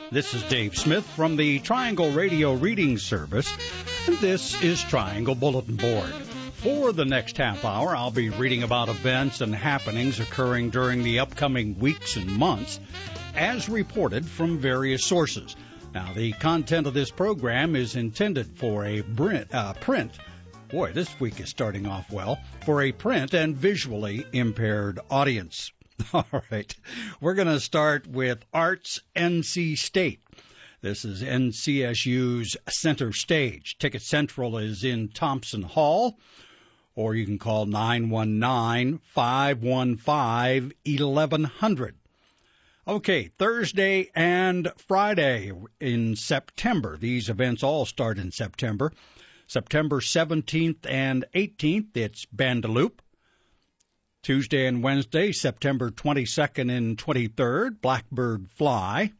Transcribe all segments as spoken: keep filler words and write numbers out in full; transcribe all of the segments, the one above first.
This is Dave Smith from the Triangle Radio Reading Service, and this is Triangle Bulletin Board. For the next half hour, I'll be reading about events and happenings occurring during the upcoming weeks and months, as reported from various sources. Now, the content of this program is intended for a print, uh, print, boy, this week is starting off well, for a print and visually impaired audience. All right, we're going to start with Arts N C State. This is N C S U's Center Stage. Ticket Central is in Thompson Hall, or you can call nine one nine, five one five, eleven hundred. Okay, Thursday and Friday in September. These events all start in September. September seventeenth and eighteenth, it's Bandaloop. Tuesday and Wednesday, September twenty-second and twenty-third, Blackbird Fly.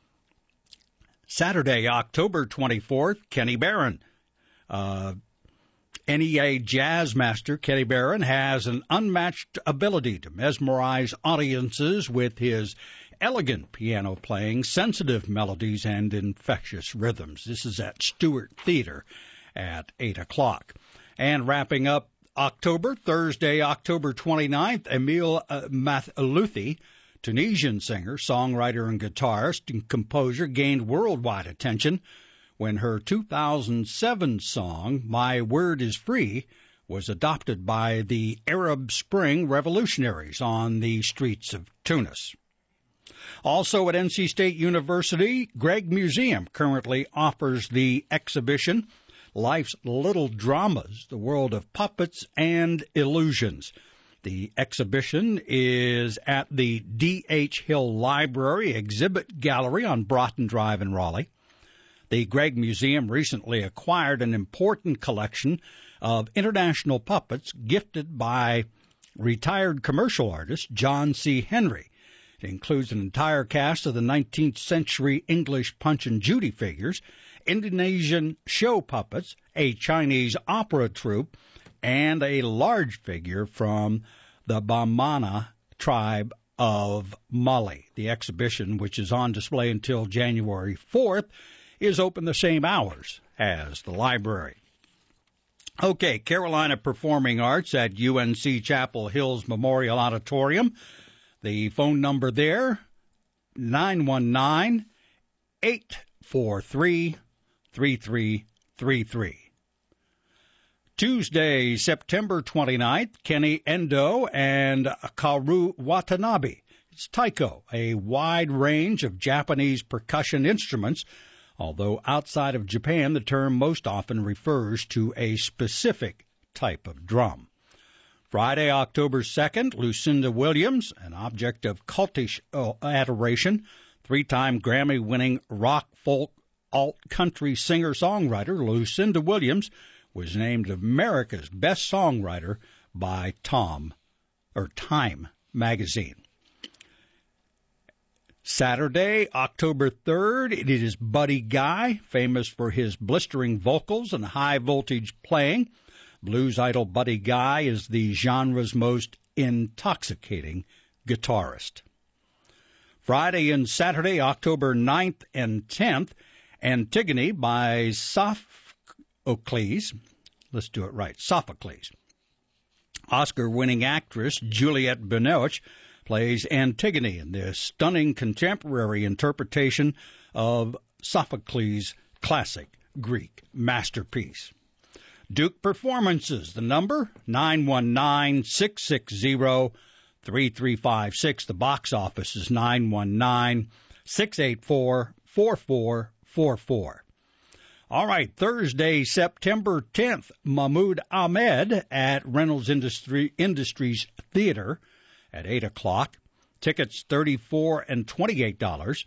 Saturday, October twenty-fourth, Kenny Barron. Uh, N E A jazz master Kenny Barron has an unmatched ability to mesmerize audiences with his elegant piano playing, sensitive melodies, and infectious rhythms. This is at Stewart Theater at eight o'clock. And wrapping up October, Thursday, October twenty-ninth, Emile uh, Mathlouthi, Tunisian singer, songwriter, and guitarist and composer, gained worldwide attention when her two thousand seven song, My Word is Free, was adopted by the Arab Spring revolutionaries on the streets of Tunis. Also at N C State University, Gregg Museum currently offers the exhibition Life's Little Dramas, the World of Puppets and Illusions. The exhibition is at the D H. Hill Library Exhibit Gallery on Broughton Drive in Raleigh. The Gregg Museum recently acquired an important collection of international puppets gifted by retired commercial artist John C. Henry. It includes an entire cast of the nineteenth century English Punch and Judy figures, Indonesian show puppets, a Chinese opera troupe, and a large figure from the Bamana tribe of Mali. The exhibition, which is on display until January fourth, is open the same hours as the library. Okay, Carolina Performing Arts at U N C Chapel Hills Memorial Auditorium. The phone number there, nine one nine, eight four three, three three three three. Tuesday, September twenty-ninth, Kenny Endo and Kaoru Watanabe. It's taiko, a wide range of Japanese percussion instruments, although outside of Japan, the term most often refers to a specific type of drum. Friday, October second, Lucinda Williams, an object of cultish adoration, three-time Grammy-winning rock, folk, alt-country singer-songwriter Lucinda Williams was named America's Best Songwriter by Tom or Time magazine. Saturday, October third, it is Buddy Guy, famous for his blistering vocals and high-voltage playing. Blues idol Buddy Guy is the genre's most intoxicating guitarist. Friday and Saturday, October ninth and tenth, Antigone by Sophocles. Let's do it right, Sophocles. Oscar-winning actress Juliette Binoche plays Antigone in this stunning contemporary interpretation of Sophocles' classic Greek masterpiece. Duke Performances, the number, nine one nine, six six zero, three three five six. The box office is nine one nine, six eight four, four four four four. All right, Thursday, September tenth, Mahmoud Ahmed at Reynolds Industry, Industries Theater at eight o'clock. Tickets thirty-four dollars and twenty-eight dollars.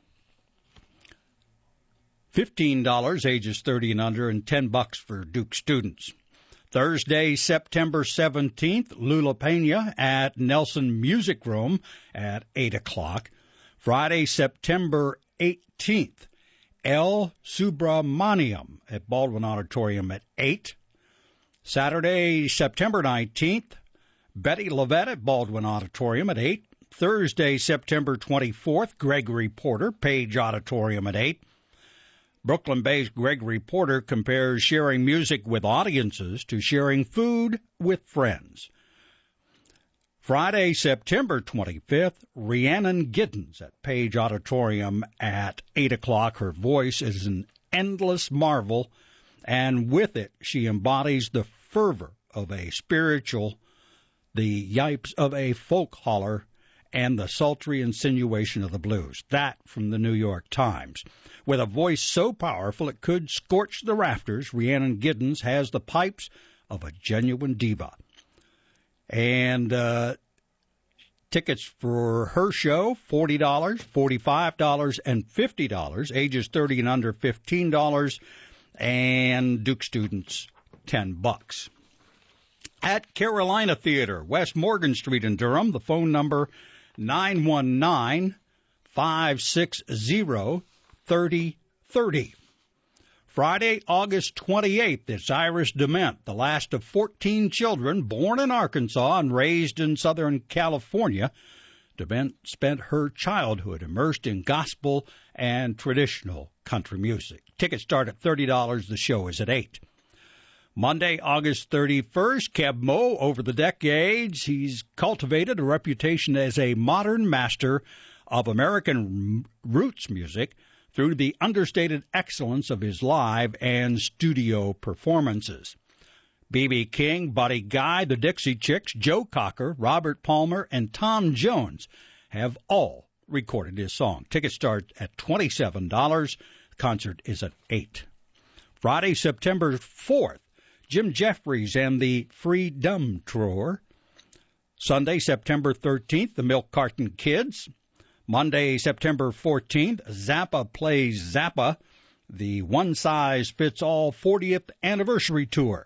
fifteen dollars ages thirty and under, and ten bucks for Duke students. Thursday, September seventeenth, Lula Pena at Nelson Music Room at eight o'clock. Friday, September eighteenth, El Subramaniam at Baldwin Auditorium at eight. Saturday, September nineteenth, Betty Lavette at Baldwin Auditorium at eight. Thursday, September twenty-fourth, Gregory Porter, Page Auditorium at eight. Brooklyn-based Gregory Porter compares sharing music with audiences to sharing food with friends. Friday, September twenty-fifth, Rhiannon Giddens at Page Auditorium at eight o'clock. Her voice is an endless marvel, and with it she embodies the fervor of a spiritual, the yipes of a folk holler, and the sultry insinuation of the blues. That from the New York Times. With a voice so powerful it could scorch the rafters, Rhiannon Giddens has the pipes of a genuine diva. And uh, tickets for her show, forty dollars, forty-five dollars, and fifty dollars. Ages thirty and under, fifteen dollars. And Duke students, ten bucks. At Carolina Theater, West Morgan Street in Durham, the phone number nine one nine, five six zero, three zero three zero. Friday, August twenty-eighth, it's Iris Dement, the last of fourteen children born in Arkansas and raised in Southern California. Dement spent her childhood immersed in gospel and traditional country music. Tickets start at thirty dollars. The show is at eight. Monday, August thirty-first, Keb Mo, over the decades, he's cultivated a reputation as a modern master of American roots music through the understated excellence of his live and studio performances. B B King, Buddy Guy, the Dixie Chicks, Joe Cocker, Robert Palmer, and Tom Jones have all recorded his song. Tickets start at twenty-seven dollars. The concert is at eight. Friday, September fourth, Jim Jeffries and the Freedom Tour. Sunday, September thirteenth, the Milk Carton Kids. Monday, September fourteenth, Zappa Plays Zappa, the one-size-fits-all fortieth anniversary tour.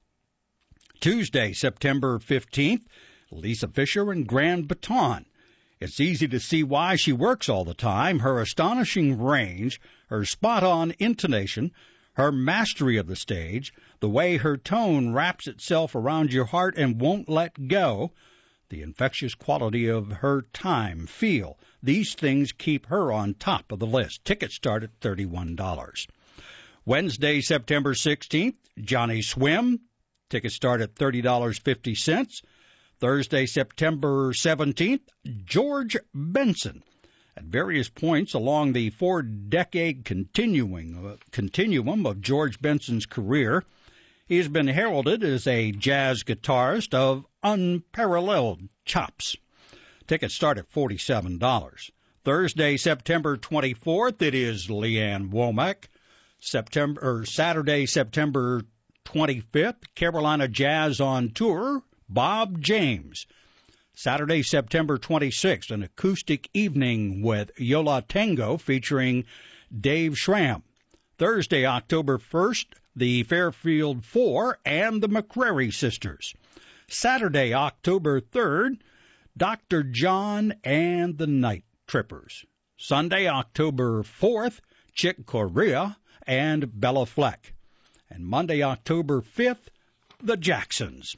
Tuesday, September fifteenth, Lisa Fisher and Grand Baton. It's easy to see why she works all the time. Her astonishing range, her spot-on intonation, her mastery of the stage, the way her tone wraps itself around your heart and won't let go, the infectious quality of her time, feel. These things keep her on top of the list. Tickets start at thirty-one dollars. Wednesday, September sixteenth, Johnny Swim. Tickets start at thirty dollars and fifty cents. Thursday, September seventeenth, George Benson. At various points along the four-decade continuing, uh, continuum of George Benson's career, he has been heralded as a jazz guitarist of unparalleled chops. Tickets start at forty-seven dollars. Thursday, September twenty-fourth, it is Leanne Womack. September or Saturday, September twenty-fifth, Carolina Jazz on Tour, Bob James. Saturday, September twenty-sixth, an acoustic evening with Yola Tango featuring Dave Schramm. Thursday, October first, the Fairfield Four and the McCrary Sisters. Saturday, October third, Doctor John and the Night Trippers. Sunday, October fourth, Chick Corea and Bella Fleck. And Monday, October fifth, the Jacksons.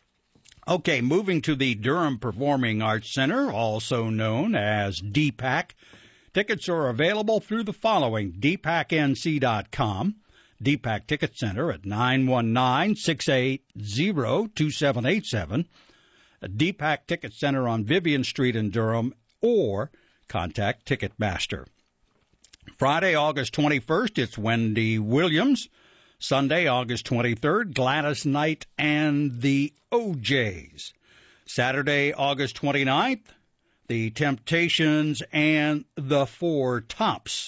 Okay, moving to the Durham Performing Arts Center, also known as D PAC. Tickets are available through the following: d pac n c dot com, D PAC Ticket Center at nine one nine, six eight zero, two seven eight seven, D PAC Ticket Center on Vivian Street in Durham, or contact Ticketmaster. Friday, August twenty-first, it's Wendy Williams. Sunday, August twenty-third, Gladys Knight and the O Js. Saturday, August twenty-ninth, the Temptations and the Four Tops.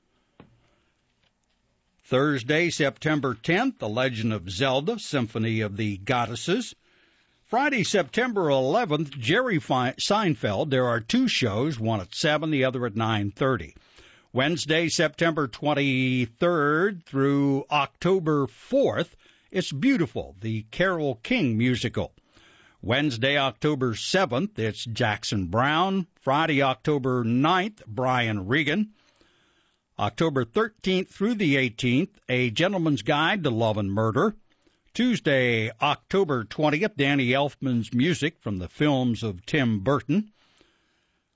Thursday, September tenth, The Legend of Zelda, Symphony of the Goddesses. Friday, September eleventh, Jerry Seinfeld. There are two shows, one at seven, the other at nine thirty. Wednesday, September twenty-third through October fourth, it's Beautiful, the Carole King musical. Wednesday, October seventh, it's Jackson Browne. Friday, October ninth, Brian Regan. October thirteenth through the eighteenth, A Gentleman's Guide to Love and Murder. Tuesday, October twentieth, Danny Elfman's music from the films of Tim Burton.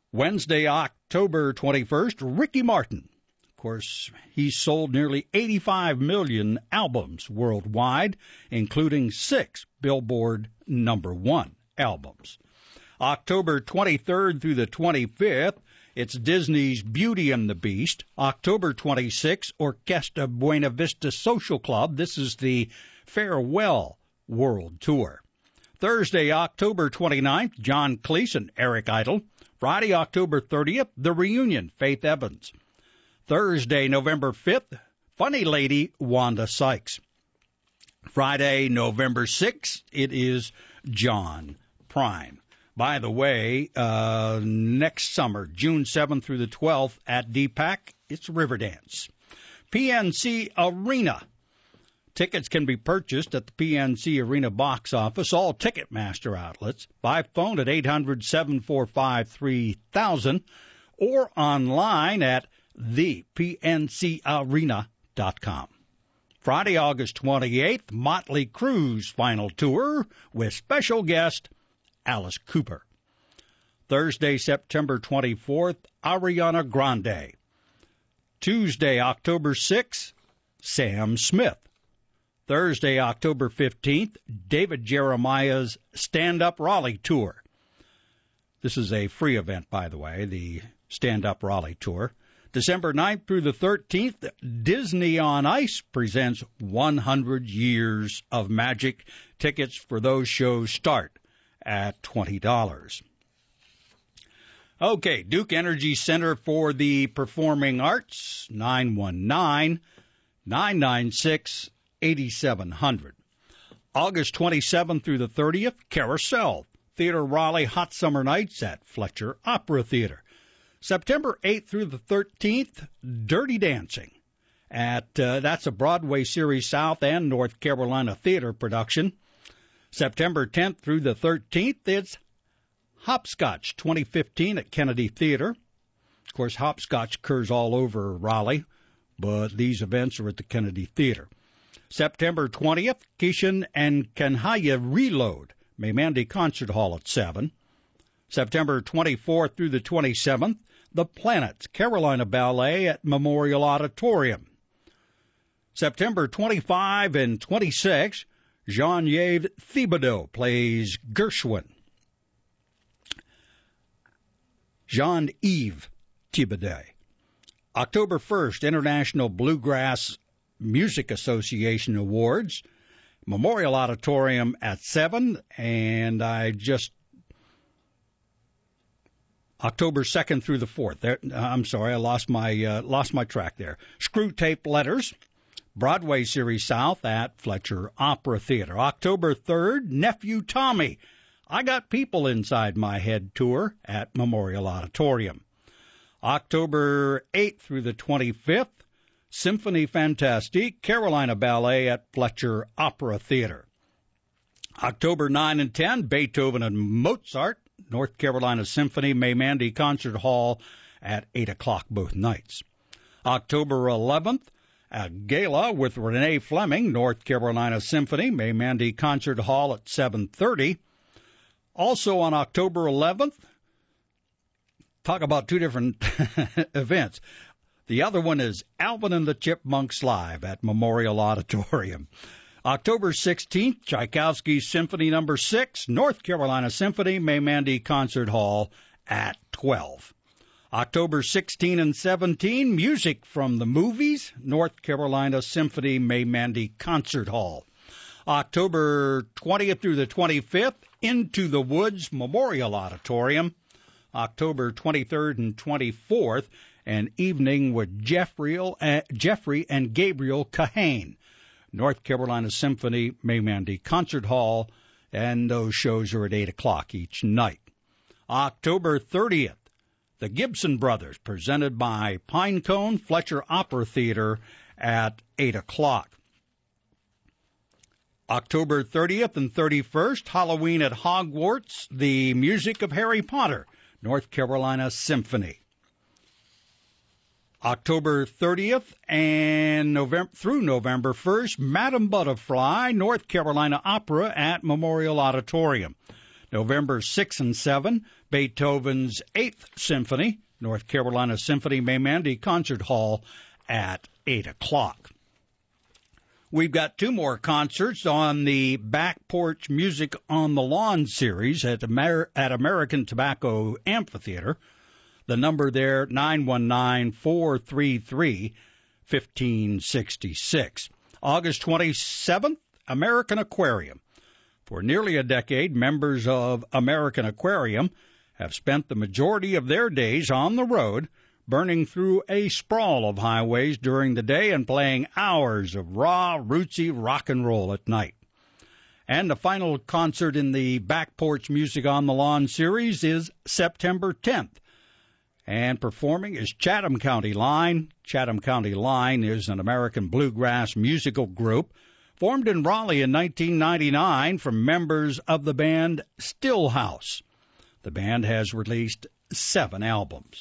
Wednesday, October twenty-first, Ricky Martin. Of course, he sold nearly eighty-five million albums worldwide, including six Billboard number one albums. October twenty-third through the twenty-fifth, it's Disney's Beauty and the Beast. October twenty-sixth, Orquesta Buena Vista Social Club. This is the Farewell World Tour. Thursday, October twenty-ninth, John Cleese and Eric Idle. Friday, October thirtieth, The Reunion, Faith Evans. Thursday, November fifth, Funny Lady, Wanda Sykes. Friday, November sixth, it is John Prine. By the way, uh, next summer, June seventh through the twelfth at D PAC, it's Riverdance. P N C Arena. Tickets can be purchased at the P N C Arena box office, all Ticketmaster outlets, by phone at eight hundred, seven four five, three thousand, or online at the p n c arena dot com. Friday, August twenty-eighth, Motley Crue's final tour with special guest Alice Cooper. Thursday, September twenty-fourth, Ariana Grande. Tuesday, October sixth, Sam Smith. Thursday, October fifteenth, David Jeremiah's Stand Up Raleigh Tour. This is a free event, by the way, the Stand Up Raleigh Tour. December ninth through the thirteenth, Disney on Ice presents one hundred Years of Magic. Tickets for those shows start at twenty dollars. Okay, Duke Energy Center for the Performing Arts, nine one nine, nine nine six, eight seven zero zero. August twenty-seventh through the thirtieth, Carousel, Theater Raleigh Hot Summer Nights at Fletcher Opera Theater. September eighth through the thirteenth, Dirty Dancing. At uh, that's a Broadway Series South and North Carolina theater production. September tenth through the thirteenth, it's Hopscotch twenty fifteen at Kennedy Theater. Of course, Hopscotch occurs all over Raleigh, but these events are at the Kennedy Theater. September twentieth, Kishan and Kanhaya Reload, Maymandy Concert Hall at seven. September twenty-fourth through the twenty-seventh, The Planets, Carolina Ballet at Memorial Auditorium. September twenty-fifth and twenty-sixth, Genevieve Thibodeau plays Gershwin. Jean-Yves Thibodeau. October first, International Bluegrass Music Association Awards, Memorial Auditorium at seven, and I just October second through the fourth. There, I'm sorry, I lost my uh, lost my track there. Screw Tape Letters, Broadway Series South at Fletcher Opera Theater. October third, Nephew Tommy, I Got People Inside My Head tour at Memorial Auditorium. October eighth through the twenty-fifth, Symphony Fantastique, Carolina Ballet at Fletcher Opera Theater. October ninth and tenth, Beethoven and Mozart, North Carolina Symphony, Maymandy Concert Hall at eight o'clock both nights. October eleventh, a gala with Renee Fleming, North Carolina Symphony, Maymandy Concert Hall at seven thirty. Also on October eleventh, talk about two different events. The other one is Alvin and the Chipmunks Live at Memorial Auditorium. October sixteenth, Tchaikovsky's Symphony Number six, North Carolina Symphony, Maymandy Concert Hall at twelve. October sixteenth and seventeenth, Music from the Movies, North Carolina Symphony, Maymandy Concert Hall. October twentieth through the twenty-fifth, Into the Woods, Memorial Auditorium. October twenty-third and twenty-fourth, an evening with Jeffrey, uh, Jeffrey and Gabriel Kahane, North Carolina Symphony, Maymandy Concert Hall, and those shows are at eight o'clock each night. October thirtieth, the Gibson Brothers, presented by Pinecone Fletcher Opera Theater at eight o'clock. October thirtieth and thirty-first, Halloween at Hogwarts, the music of Harry Potter, North Carolina Symphony. October thirtieth and November through November first, Madame Butterfly, North Carolina Opera at Memorial Auditorium. November sixth and seventh, Beethoven's Eighth Symphony, North Carolina Symphony Maimandi Concert Hall at eight o'clock. We've got two more concerts on the Back Porch Music on the Lawn series at, Amer- at American Tobacco Amphitheater. The number there, nine one nine, four three three, one five six six. August twenty-seventh, American Aquarium. For nearly a decade, members of American Aquarium have spent the majority of their days on the road, burning through a sprawl of highways during the day and playing hours of raw, rootsy rock and roll at night. And the final concert in the Back Porch Music on the Lawn series is September tenth. And performing is Chatham County Line. Chatham County Line is an American bluegrass musical group formed in Raleigh in nineteen ninety-nine from members of the band Stillhouse. The band has released seven albums.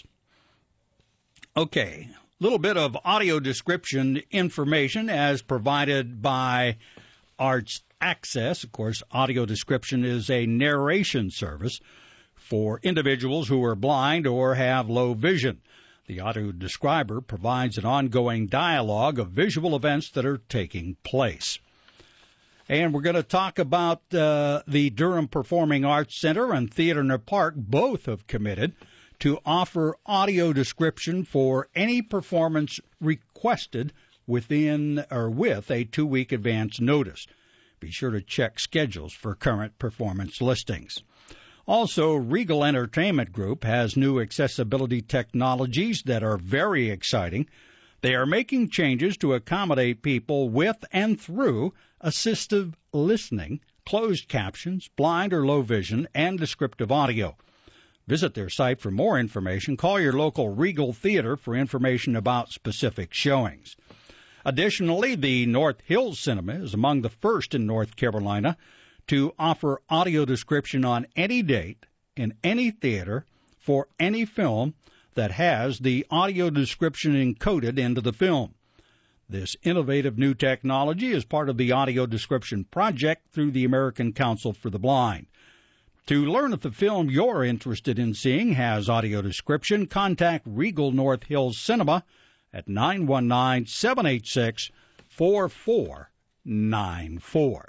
Okay, a little bit of audio description information as provided by Arts Access. Of course, audio description is a narration service for individuals who are blind or have low vision. The audio describer provides an ongoing dialogue of visual events that are taking place. And we're going to talk about uh, the Durham Performing Arts Center and Theater in the Park. Both have committed to offer audio description for any performance requested within or with a two-week advance notice. Be sure to check schedules for current performance listings. Also, Regal Entertainment Group has new accessibility technologies that are very exciting. They are making changes to accommodate people with and through assistive listening, closed captions, blind or low vision, and descriptive audio. Visit their site for more information. Call your local Regal Theater for information about specific showings. Additionally, the North Hills Cinema is among the first in North Carolina to offer audio description on any date in any theater for any film that has the audio description encoded into the film. This innovative new technology is part of the audio description project through the American Council for the Blind. To learn if the film you're interested in seeing has audio description, contact Regal North Hills Cinema at nine one nine, seven eight six, four four nine four.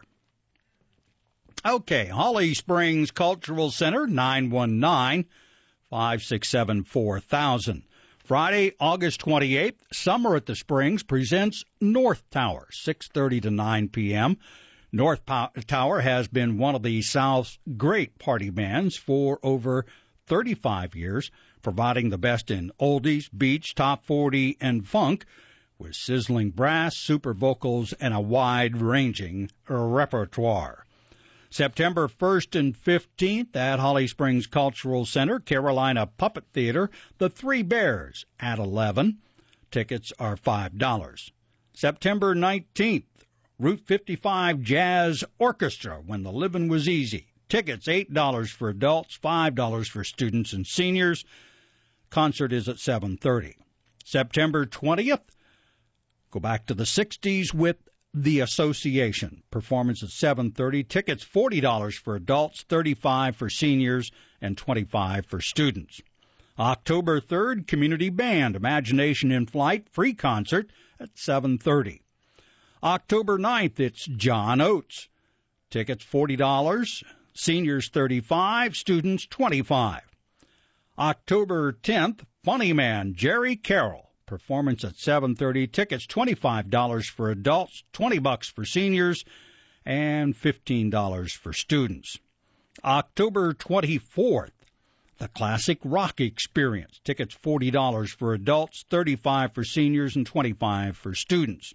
Okay, Holly Springs Cultural Center, nine one nine, five six seven, four thousand. Friday, August twenty-eighth, Summer at the Springs presents North Tower, six thirty to nine p.m. North Tower has been one of the South's great party bands for over thirty-five years, providing the best in oldies, beach, top forty, and funk, with sizzling brass, super vocals, and a wide-ranging repertoire. September first and fifteenth at Holly Springs Cultural Center, Carolina Puppet Theater, The Three Bears at eleven. Tickets are five dollars. September nineteenth, Route fifty-five Jazz Orchestra, When the Livin' Was Easy. Tickets eight dollars for adults, five dollars for students and seniors. Concert is at seven thirty. September twentieth, go back to the sixties with The Association. Performance at seven thirty. Tickets forty dollars for adults, thirty-five dollars for seniors, and twenty-five dollars for students. October third, Community Band, Imagination in Flight, free concert at seven thirty. October ninth, it's John Oates. Tickets forty dollars, seniors thirty-five dollars, students twenty-five dollars. October tenth, Funny Man, Jerry Carroll. Performance at seven thirty. Tickets twenty-five dollars for adults, twenty bucks for seniors, and fifteen dollars for students. October twenty-fourth, The Classic Rock Experience. Tickets forty dollars for adults, thirty-five dollars for seniors, and twenty-five dollars for students.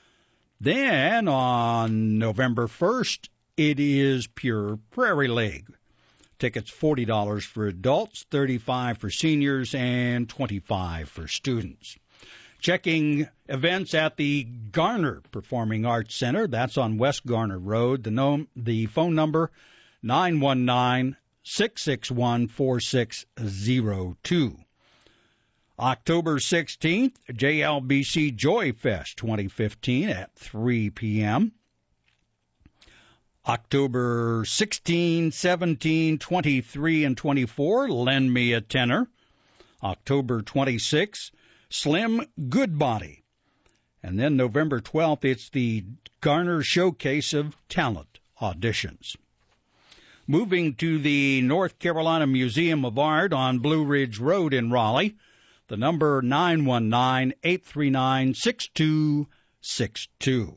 Then on November first, it is Pure Prairie League. Tickets forty dollars for adults, thirty-five dollars for seniors, and twenty-five dollars for students. Checking events at the Garner Performing Arts Center. That's on West Garner Road. The, no, the phone number, nine one nine, six six one, four six zero two. October sixteenth, J L B C Joy Fest twenty fifteen at three p.m. October sixteenth, seventeenth, twenty-three, and twenty-four, Lend Me a Tenor. October twenty-sixth, Slim Goodbody. And then November twelfth, it's the Garner Showcase of Talent auditions. Moving to the North Carolina Museum of Art on Blue Ridge Road in Raleigh, the number nine one nine, eight three nine, six two six two.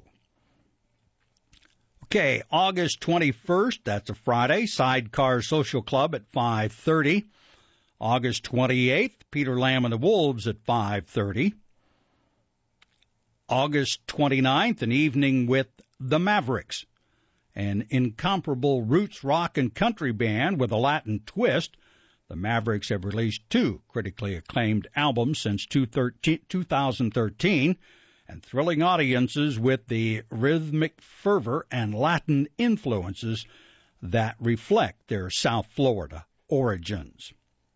Okay, August twenty-first, that's a Friday, Sidecar Social Club at five thirty. August twenty-eighth, Peter Lamb and the Wolves at five thirty. August twenty-ninth, an evening with the Mavericks, an incomparable roots rock and country band with a Latin twist. The Mavericks have released two critically acclaimed albums since two thousand thirteen, and thrilling audiences with the rhythmic fervor and Latin influences that reflect their South Florida origins.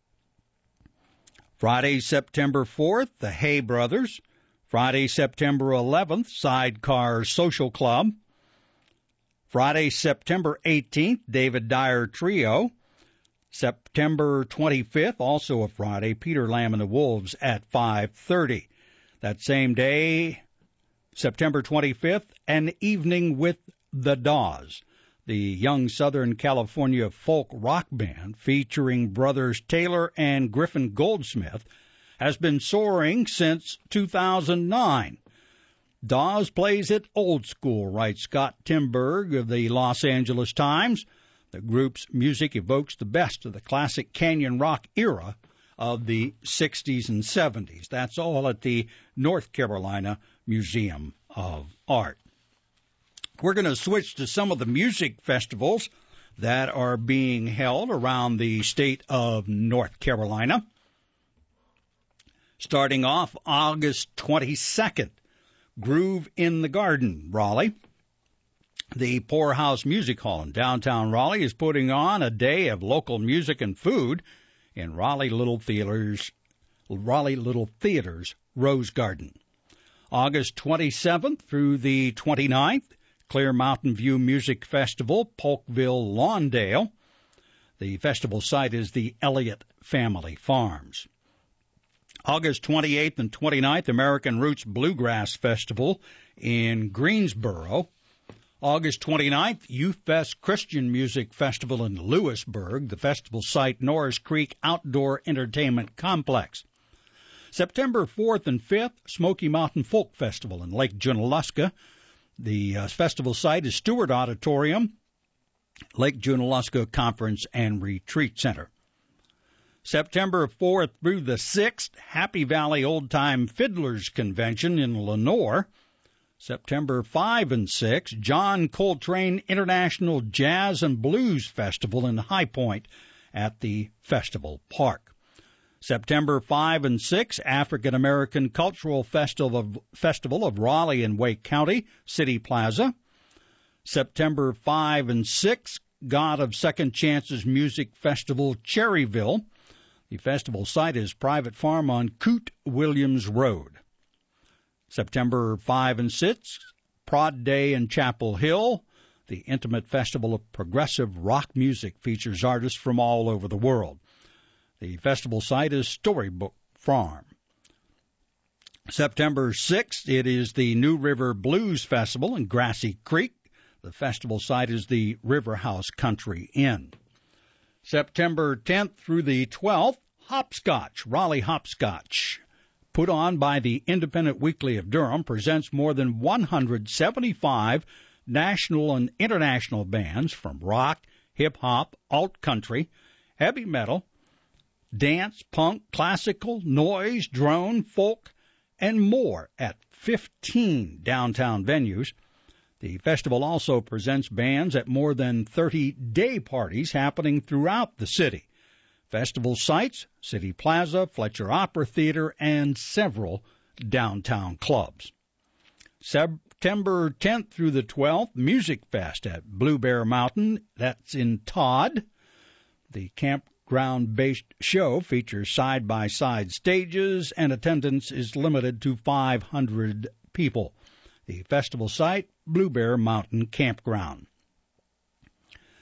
Friday, September fourth, the Hay Brothers. Friday, September eleventh, Sidecar Social Club. Friday, September eighteenth, David Dyer Trio. September twenty-fifth, also a Friday, Peter Lamb and the Wolves at five thirty. That same day, September twenty-fifth, an evening with the Dawes, the young Southern California folk rock band featuring brothers Taylor and Griffin Goldsmith, has been soaring since two thousand nine. Dawes plays it old school, writes Scott Timberg of the Los Angeles Times. The group's music evokes the best of the classic canyon rock era of the sixties and seventies. That's all at the North Carolina Museum of Art. We're going to switch to some of the music festivals that are being held around the state of North Carolina. Starting off August twenty-second, Groove in the Garden, Raleigh. The Poorhouse Music Hall in downtown Raleigh is putting on a day of local music and food in Raleigh Little Theaters, Raleigh Little Theaters Rose Garden. August twenty-seventh through the twenty-ninth, Clear Mountain View Music Festival, Polkville, Lawndale. The festival site is the Elliott Family Farms. August twenty-eighth and twenty-ninth, American Roots Bluegrass Festival in Greensboro. August twenty-ninth, Youth Fest Christian Music Festival in Lewisburg, the festival site Norris Creek Outdoor Entertainment Complex. September fourth and fifth, Smoky Mountain Folk Festival in Lake Junaluska. The uh, festival site is Stewart Auditorium, Lake Junaluska Conference and Retreat Center. September fourth through the sixth, Happy Valley Old Time Fiddlers Convention in Lenoir. September fifth and sixth, John Coltrane International Jazz and Blues Festival in High Point at the Festival Park. September fifth and sixth, African American Cultural Festival of, Festival of Raleigh and Wake County, City Plaza. September fifth and sixth, God of Second Chances Music Festival, Cherryville. The festival site is Private Farm on Coot Williams Road. September fifth and sixth, Prod Day in Chapel Hill. The intimate festival of progressive rock music features artists from all over the world. The festival site is Storybook Farm. September sixth, it is the New River Blues Festival in Grassy Creek. The festival site is the River House Country Inn. September tenth through the twelfth, Hopscotch, Raleigh Hopscotch, put on by the Independent Weekly of Durham, presents more than one hundred seventy-five national and international bands from rock, hip-hop, alt-country, heavy metal, dance, punk, classical, noise, drone, folk, and more at fifteen downtown venues. The festival also presents bands at more than thirty day parties happening throughout the city. Festival sites, City Plaza, Fletcher Opera Theater, and several downtown clubs. September tenth through the twelfth, Music Fest at Blue Bear Mountain. That's in Todd. The campground-based show features side-by-side stages, and attendance is limited to five hundred people. The festival site, Blue Bear Mountain Campground.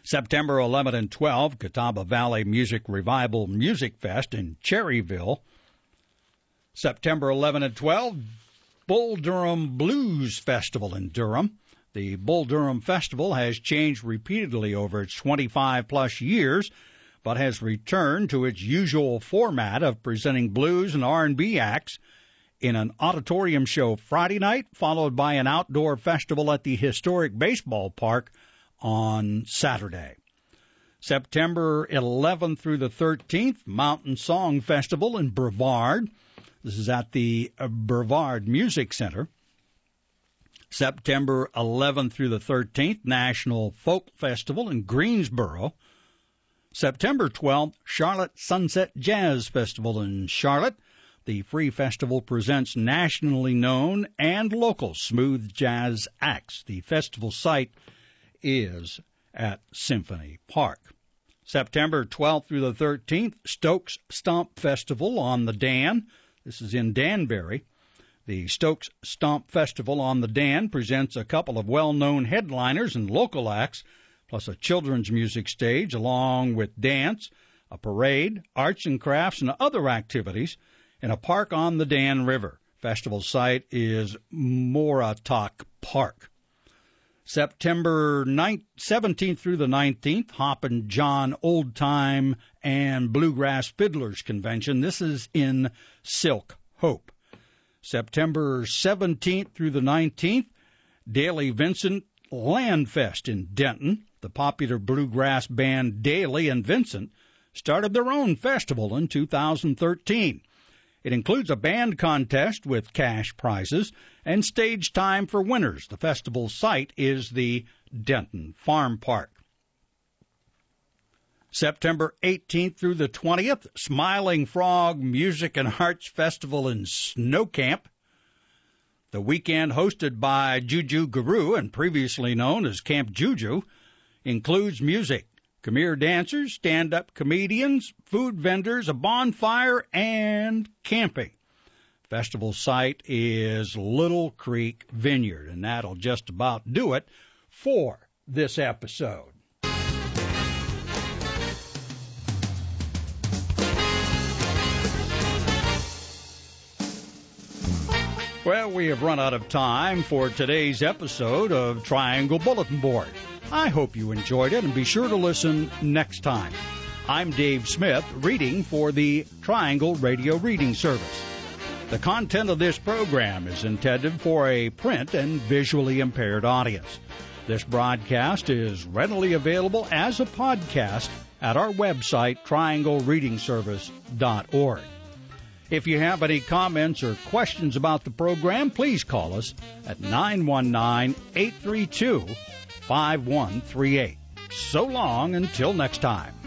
September eleventh and twelfth, Catawba Valley Music Revival Music Fest in Cherryville. September eleventh and twelfth, Bull Durham Blues Festival in Durham. The Bull Durham Festival has changed repeatedly over its twenty-five plus years, but has returned to its usual format of presenting blues and R and B acts in an auditorium show Friday night, followed by an outdoor festival at the historic baseball park on Saturday. September eleventh through the thirteenth, Mountain Song Festival in Brevard. This is at the Brevard Music Center. September eleventh through the thirteenth, National Folk Festival in Greensboro. September twelfth, Charlotte Sunset Jazz Festival in Charlotte. The free festival presents nationally known and local smooth jazz acts. The festival site is at Symphony Park. September twelfth through the thirteenth, Stokes Stomp Festival on the Dan. This is in Danbury. The Stokes Stomp Festival on the Dan presents a couple of well-known headliners and local acts, plus a children's music stage, along with dance, a parade, arts and crafts, and other activities in a park on the Dan River. Festival site is Moratok Park. September seventeenth through the nineteenth, Hoppin' John Old Time and Bluegrass Fiddlers Convention. This is in Silk Hope. September seventeenth through the nineteenth, Daly Vincent Land Fest in Denton. The popular bluegrass band Daly and Vincent started their own festival in two thousand thirteen. It includes a band contest with cash prizes and stage time for winners. The festival site is the Denton Farm Park. September eighteenth through the twentieth, Smiling Frog Music and Arts Festival in Snow Camp. The weekend, hosted by Juju Guru and previously known as Camp Juju, includes music, Khmer dancers, stand-up comedians, food vendors, a bonfire, and camping. Festival site is Little Creek Vineyard, and that'll just about do it for this episode. Well, we have run out of time for today's episode of Triangle Bulletin Board. I hope you enjoyed it, and be sure to listen next time. I'm Dave Smith, reading for the Triangle Radio Reading Service. The content of this program is intended for a print and visually impaired audience. This broadcast is readily available as a podcast at our website, triangle reading service dot org. If you have any comments or questions about the program, please call us at nine one nine, eight three two, five one three eight. So long until next time.